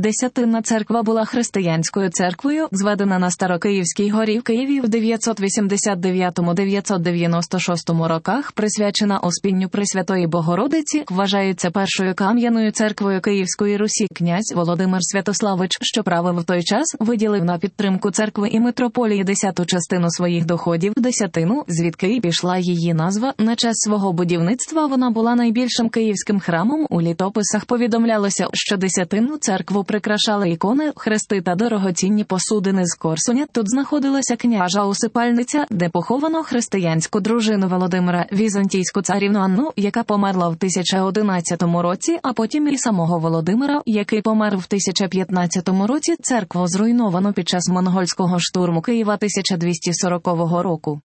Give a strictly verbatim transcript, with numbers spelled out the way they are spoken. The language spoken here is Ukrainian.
Десятинна церква була християнською церквою, зведена на Старокиївській горі в Києві в дев'ятсот вісімдесят дев'ятому - дев'ятсот дев'яносто шостому роках, присвячена Успінню Пресвятої Богородиці, вважається першою кам'яною церквою Київської Русі. Князь Володимир Святославич, що правив в той час, виділив на підтримку церкви і митрополії десяту частину своїх доходів, десятину, звідки й пішла її назва. На час свого будівництва вона була найбільшим київським храмом. У літописах повідомлялося, що десятинну церкву прикрашали ікони, хрести та дорогоцінні посудини з Корсуня. Тут знаходилася княжа усипальниця, де поховано християнську дружину Володимира, візантійську царівну Анну, яка померла в тисяча одинадцятому році, а потім і самого Володимира, який помер в тисяча п'ятнадцятому році. Церкву зруйновано під час монгольського штурму Києва тисяча двісті сорокового року.